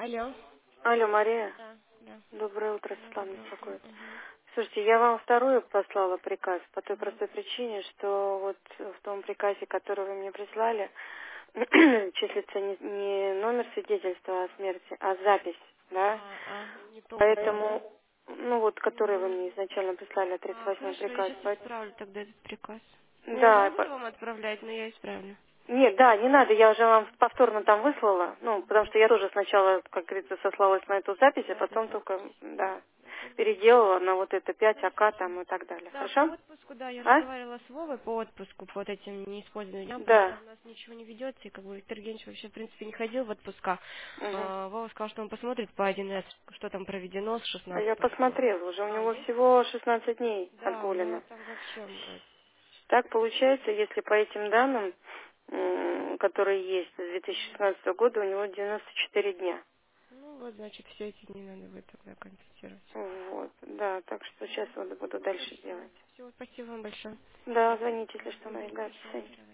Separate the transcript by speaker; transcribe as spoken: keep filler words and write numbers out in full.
Speaker 1: Алло.
Speaker 2: Алло, Мария.
Speaker 1: Да, да.
Speaker 2: Доброе утро,
Speaker 1: Да,
Speaker 2: Светлана
Speaker 1: доброе утро.
Speaker 2: беспокоит.
Speaker 1: Мгм.
Speaker 2: Слушайте, я вам вторую послала приказ по той
Speaker 1: Мгм.
Speaker 2: простой причине, что вот в том приказе, который вы мне прислали, числится не, не номер свидетельства о смерти, а запись, да?
Speaker 1: А, а, не полностью, да?
Speaker 2: Поэтому, ну вот, который вы мне изначально прислали, тридцать
Speaker 1: А,
Speaker 2: восьмой
Speaker 1: хорошо, я
Speaker 2: приказ.
Speaker 1: сейчас
Speaker 2: поэт-
Speaker 1: исправлю тогда этот приказ. Ну, я
Speaker 2: Да,
Speaker 1: могу
Speaker 2: по-
Speaker 1: вам отправлять, но я исправлю.
Speaker 2: нет, да, не надо, я уже вам повторно там выслала, ну, потому что я тоже сначала, как говорится, сослалась на эту запись, а
Speaker 1: Да, да,
Speaker 2: потом
Speaker 1: да.
Speaker 2: только, да,
Speaker 1: Я поняла.
Speaker 2: переделала на вот это пять АК
Speaker 1: Хорошо.
Speaker 2: там и так далее.
Speaker 1: Да, по
Speaker 2: Хорошо?
Speaker 1: отпуску, да, я
Speaker 2: А?
Speaker 1: разговаривала с Вовой по отпуску, по вот этим неиспользованным дням, потому что
Speaker 2: Да.
Speaker 1: у нас ничего не ведется, и как бы Виктор Евгеньевич вообще, в принципе, не ходил в отпуска.
Speaker 2: Угу.
Speaker 1: А, Вова сказал, что он посмотрит по один раз, что там проведено с
Speaker 2: А я
Speaker 1: шестнадцатого по...
Speaker 2: посмотрела уже, у
Speaker 1: А,
Speaker 2: него
Speaker 1: есть?
Speaker 2: всего шестнадцать дней
Speaker 1: Да, у него
Speaker 2: отгулено.
Speaker 1: там вообще... э,
Speaker 2: Так получается, если по этим данным, м, которые есть с две тысячи шестнадцатого года, у него девяносто четыре дня.
Speaker 1: Ну вот, значит, все эти дни надо будет тогда компенсировать.
Speaker 2: Вот, да, так что сейчас вот буду дальше
Speaker 1: Хорошо.
Speaker 2: делать.
Speaker 1: Все, спасибо вам большое.
Speaker 2: Да, звоните, если что,
Speaker 1: Мгм,
Speaker 2: Мария, да, до
Speaker 1: хорошо,
Speaker 2: свидания.
Speaker 1: давай.